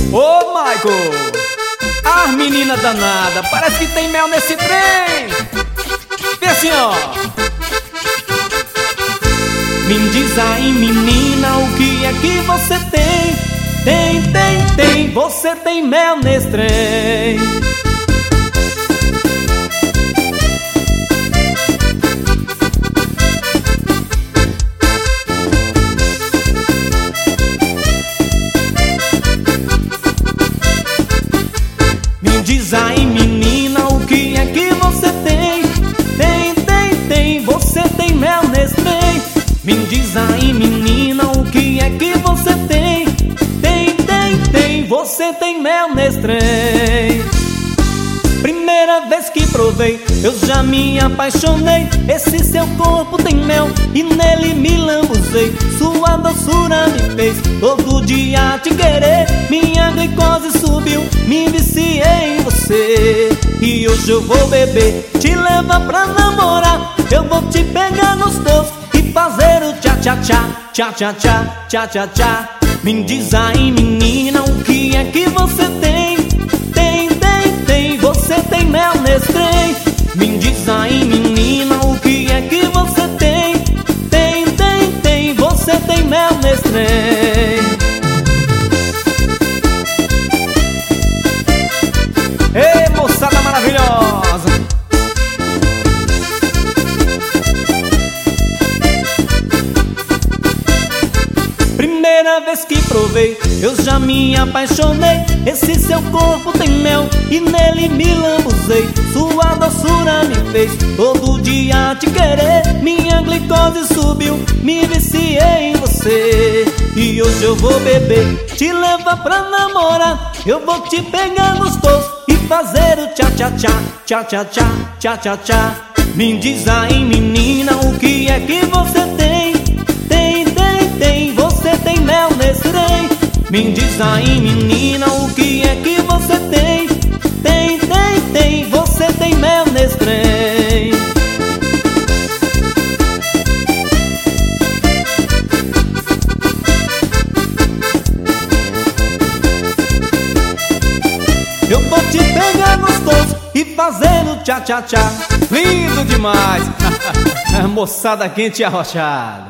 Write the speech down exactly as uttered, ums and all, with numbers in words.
Ô, Michael, as menina danada, parece que tem mel nesse trem. Vê assim, ó. Me diz aí, menina, o que é que você tem? Tem, tem, tem, você tem mel nesse trem. Me diz aí, menina, o que é que você tem? Tem, tem, tem, você tem mel nesse trem. Me diz aí, menina, o que é que você tem? Tem, tem, tem, você tem mel nesse trem. Primeira vez que provei, eu já me apaixonei. Esse seu corpo tem mel e nele me lambuzei. Sua doçura me fez todo dia te querer. Minha glicose subiu, me viciei em você. E hoje eu vou beber, te levar pra namorar. Eu vou te pegar nos teus e fazer o tchá-tchá-tchá, tchá-tchá-tchá, tchá-tchá-tchá. Me diz aí, menina, o que é que você tem? Tem, tem, tem, você tem mel nesse trem. Me diz aí, menina, o que é que você tem? Tem, tem, tem, você tem mel nesse trem. Ei, moçada maravilhosa! Primeira vez que provei, eu já me apaixonei. Esse seu corpo tem mel e nele me lambuzei. Sua doçura me fez todo dia te querer. Minha glicose subiu, me viciei em você. E hoje eu vou beber, te levar pra namorar. Eu vou te pegar nos tos e fazer o tchá-tchá-tchá, tchá-tchá-tchá, tchá-tchá-tchá. Me diz aí, menina, o que é que você tem? Tem, tem, tem, você tem mel nesse trem. Me diz aí, menina, o que é que você tem? Tem, tem, tem, você tem mel nesse trem. Eu vou te pegar nos tons e fazer o tchá-tchá-tchá. Lindo demais! Moçada quente e arrochada.